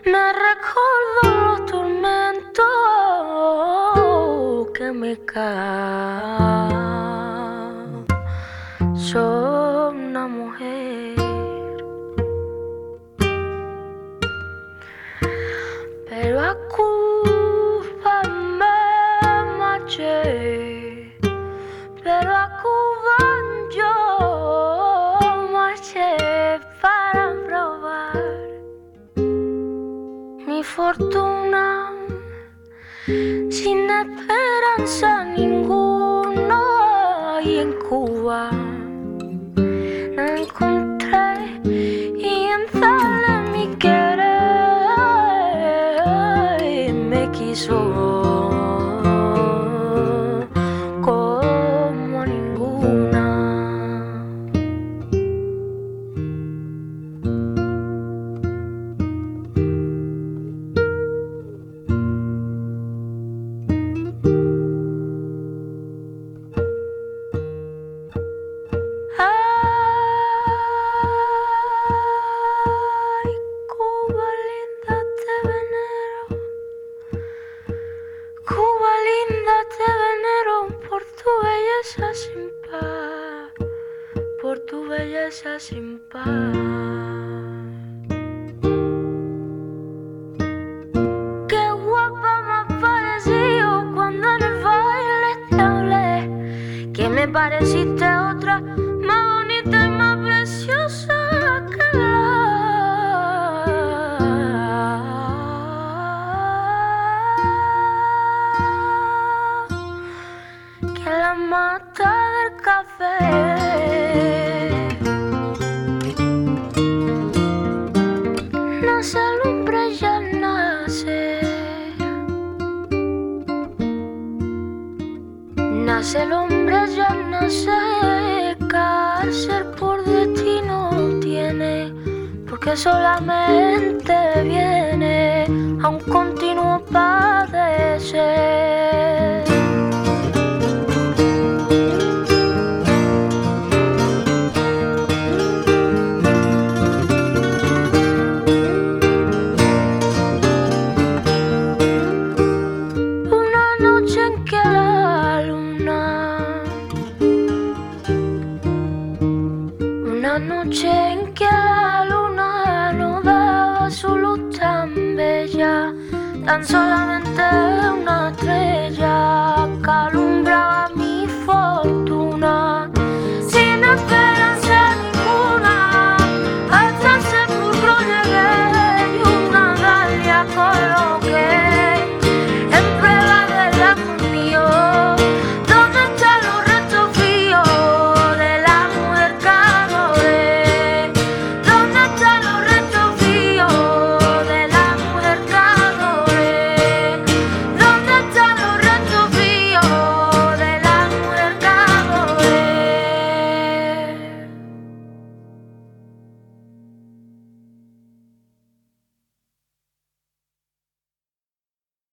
Me recordó los tormentos que me causan una mujer, pero a Cuba me marché, pero a Cuba yo marché para probar mi fortuna sin esperanza ninguna, y en Cuba no encontré y entrarle mi querer me quiso como a ninguna. Ay, Cuba linda, te venero. Cuba linda, te venero por tu belleza sin par, por tu belleza sin par. Qué guapa me has parecido cuando en el baile te hablé, que me pareciste otra más bonita y más preciosa que la mata del café. Nace el hombre, ya nace. Nace el hombre, ya nace. Cárcel por destino tiene, porque solamente viene a un continuo padecer. Una noche en que la luna, una noche en que la luna no daba su luz tan bella, tan solamente una estrella que alumbraba